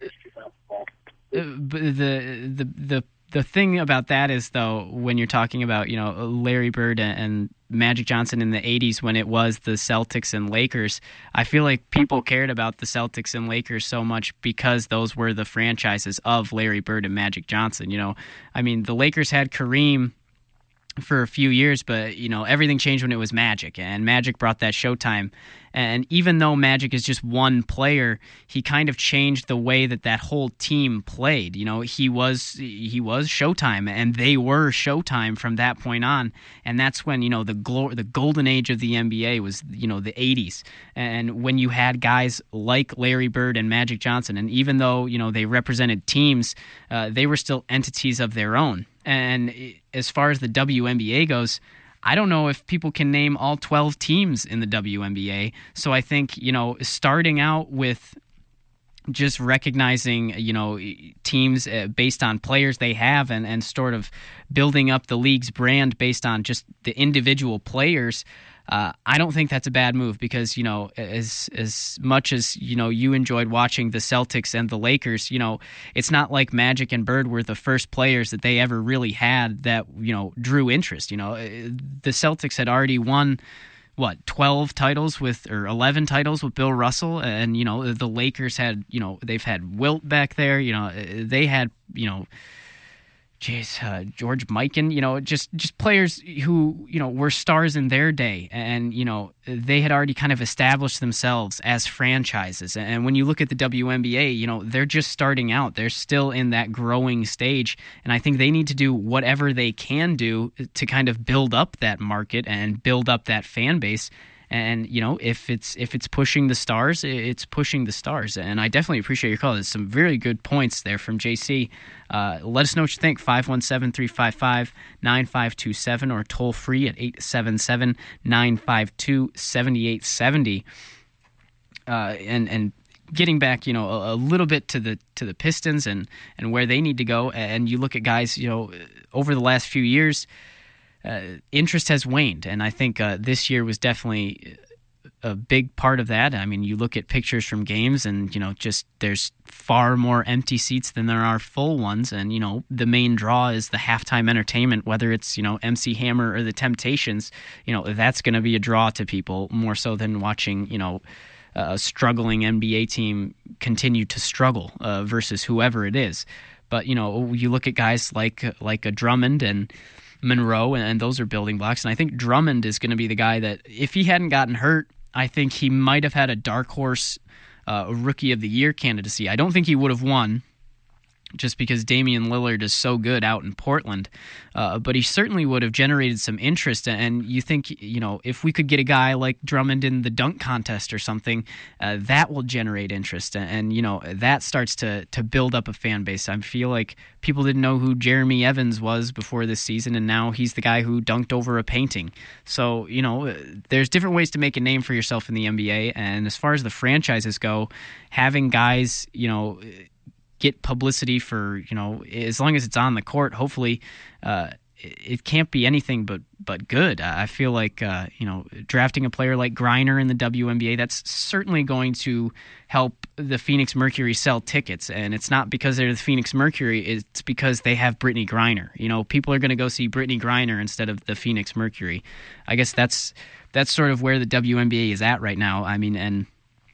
but the the the the thing about that is, though, when you're talking about, you know, Larry Bird and Magic Johnson in the eighties when it was the Celtics and Lakers, I feel like people cared about the Celtics and Lakers so much because those were the franchises of Larry Bird and Magic Johnson. You know, I mean, the Lakers had Kareem for a few years, but, you know, everything changed when it was Magic, and Magic brought that Showtime. And even though Magic is just one player, he kind of changed the way that that whole team played. You know, he was he was Showtime, and they were Showtime from that point on. And that's when, you know, the glo- the golden age of the N B A was, you know, the eighties. And when you had guys like Larry Bird and Magic Johnson, and even though, you know, they represented teams, uh, they were still entities of their own. And as far as the W N B A goes, I don't know if people can name all twelve teams in the W N B A. So I think, you know, starting out with just recognizing, you know, teams based on players they have and, and sort of building up the league's brand based on just the individual players, Uh, I don't think that's a bad move because, you know, as as much as, you know, you enjoyed watching the Celtics and the Lakers, you know, it's not like Magic and Bird were the first players that they ever really had that, you know, drew interest. You know, the Celtics had already won, what, twelve titles with, or eleven titles with Bill Russell. And, you know, the Lakers had, you know, they've had Wilt back there. You know, they had, you know, Jeez, uh, George Mikan, you know, just, just players who, you know, were stars in their day. And, you know, they had already kind of established themselves as franchises. And when you look at the W N B A, you know, they're just starting out. They're still in that growing stage. And I think they need to do whatever they can do to kind of build up that market and build up that fan base. And, you know, if it's if it's pushing the stars, it's pushing the stars. And I definitely appreciate your call. There's some very good points there from J C. Uh, let us know what you think. five one seven, three five five, nine five two seven or toll free at eight seven seven, nine five two, seven eight seven zero. Uh, and, and getting back, you know, a, a little bit to the to the Pistons and, and where they need to go. And you look at guys, you know, over the last few years, Uh, interest has waned, and I think uh, this year was definitely a big part of that. I mean, you look at pictures from games, and you know, just there's far more empty seats than there are full ones. And you know, the main draw is the halftime entertainment, whether it's, you know, M C Hammer or the Temptations. You know, that's going to be a draw to people more so than watching, you know, a struggling N B A team continue to struggle uh, versus whoever it is. But you know, you look at guys like like a Drummond and Monroe, and those are building blocks. And I think Drummond is going to be the guy that, if he hadn't gotten hurt, I think he might have had a dark horse uh, rookie of the year candidacy. I don't think he would have won, just because Damian Lillard is so good out in Portland. Uh, but he certainly would have generated some interest. And you think, you know, if we could get a guy like Drummond in the dunk contest or something, uh, that will generate interest. And, and, you know, that starts to, to build up a fan base. I feel like people didn't know who Jeremy Evans was before this season, and now he's the guy who dunked over a painting. So, you know, there's different ways to make a name for yourself in the N B A. And as far as the franchises go, having guys, you know, get publicity for, you know, as long as it's on the court, hopefully uh, it can't be anything but but good. I feel like, uh, you know, drafting a player like Griner in the W N B A, that's certainly going to help the Phoenix Mercury sell tickets. And it's not because they're the Phoenix Mercury, it's because they have Brittany Griner. You know, people are going to go see Brittany Griner instead of the Phoenix Mercury. I guess that's that's sort of where the W N B A is at right now. I mean, and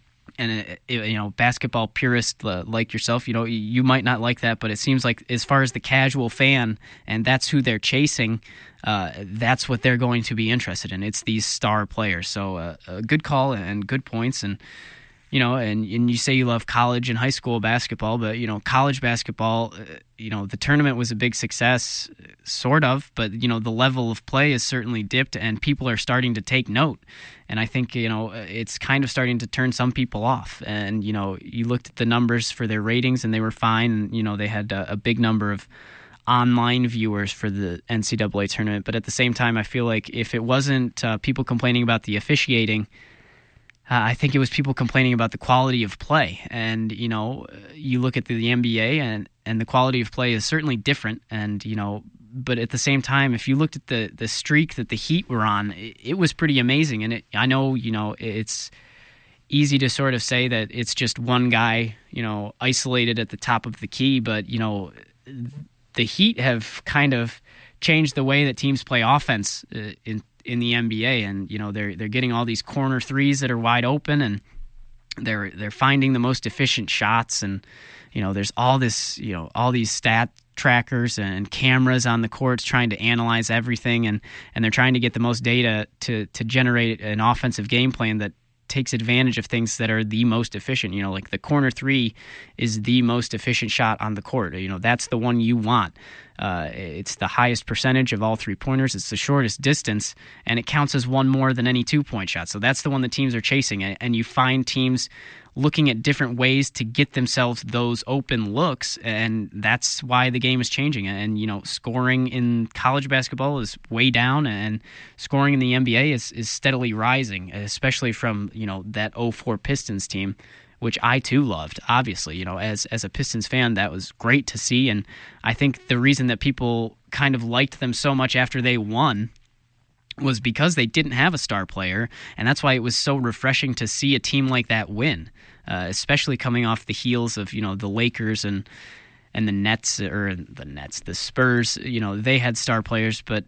And, you know, basketball purists like yourself, you know, you might not like that, but it seems like as far as the casual fan, and that's who they're chasing, uh, that's what they're going to be interested in. It's these star players. So uh, a good call and good points. And, you know, and, and you say you love college and high school basketball, but, you know, college basketball, uh, you know, the tournament was a big success, sort of, but, you know, the level of play has certainly dipped and people are starting to take note. And I think, you know, it's kind of starting to turn some people off. And, you know, you looked at the numbers for their ratings and they were fine. And, you know, they had a, a big number of online viewers for the N C double A tournament. But at the same time, I feel like if it wasn't uh, people complaining about the officiating, Uh, I think it was people complaining about the quality of play. And, you know, you look at the, the N B A and, and the quality of play is certainly different. And, you know, but at the same time, if you looked at the, the streak that the Heat were on, it, it was pretty amazing. And it, I know, you know, it's easy to sort of say that it's just one guy, you know, isolated at the top of the key. But, you know, the Heat have kind of changed the way that teams play offense uh, in in the N B A, and you know they're they're getting all these corner threes that are wide open, and they're they're finding the most efficient shots, and you know there's all this you know all these stat trackers and cameras on the courts trying to analyze everything, and and they're trying to get the most data to to generate an offensive game plan that takes advantage of things that are the most efficient. You know, like the corner three is the most efficient shot on the court. You know, that's the one you want. Uh, it's the highest percentage of all three-pointers. It's the shortest distance, and it counts as one more than any two-point shot. So that's the one the teams are chasing, and you find teams looking at different ways to get themselves those open looks, and that's why the game is changing. And, you know, scoring in college basketball is way down, and scoring in the N B A is, is steadily rising, especially from, you know, that oh four Pistons team, which I too loved. Obviously, you know, as as a Pistons fan, that was great to see, and I think the reason that people kind of liked them so much after they won was because they didn't have a star player, and that's why it was so refreshing to see a team like that win, uh, especially coming off the heels of, you know, the Lakers and and the Nets, or the Nets, the Spurs. You know, they had star players, but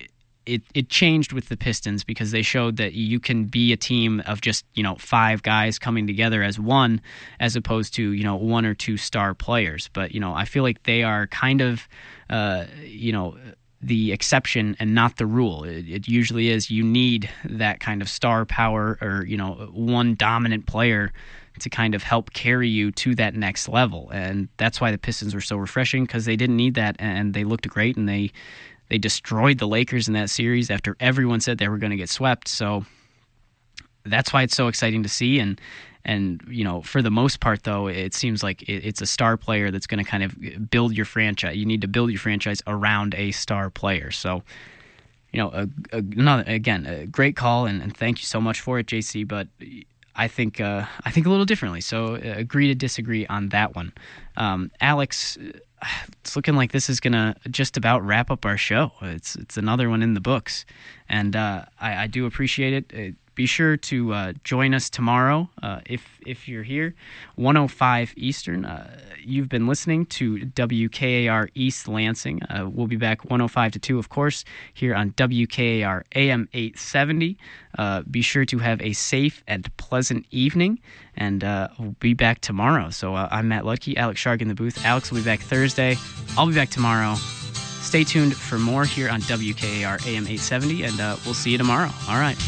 it it changed with the Pistons because they showed that you can be a team of just, you know, five guys coming together as one, as opposed to, you know, one or two star players. But, you know, I feel like they are kind of, uh, you know, the exception and not the rule. It, it usually is you need that kind of star power, or, you know, one dominant player to kind of help carry you to that next level. And that's why the Pistons were so refreshing, because they didn't need that, and they looked great, and they they destroyed the Lakers in that series after everyone said they were going to get swept. So that's why it's so exciting to see. And And, you know, for the most part, though, it seems like it's a star player that's going to kind of build your franchise. You need to build your franchise around a star player. So, you know, a, a, another, again, a great call, and, and thank you so much for it, J C. But I think uh, I think a little differently. So agree to disagree on that one. Um, Alex, it's looking like this is going to just about wrap up our show. It's it's another one in the books, and uh, I, I do appreciate it. it Be sure to uh, join us tomorrow uh, if if you're here, one oh five Eastern. Uh, you've been listening to W K A R East Lansing. Uh, we'll be back one oh five to two, of course, here on W K A R A M eight seventy. Uh, be sure to have a safe and pleasant evening, and uh, we'll be back tomorrow. So uh, I'm Matt Ludke, Alex Sharg in the booth. Alex will be back Thursday. I'll be back tomorrow. Stay tuned for more here on W K A R A M eight seventy, and uh, we'll see you tomorrow. All right.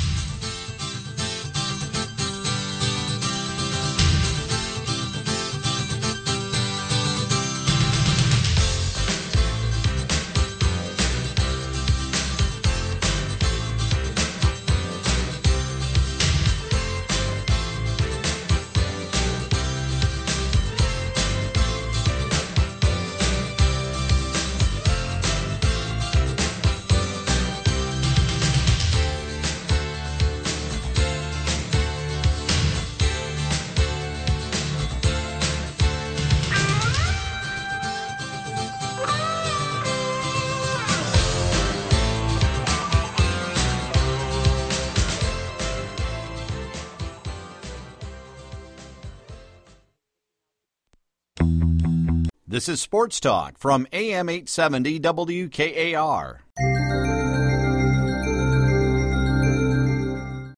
This is Sports Talk from A M eight seventy W K A R.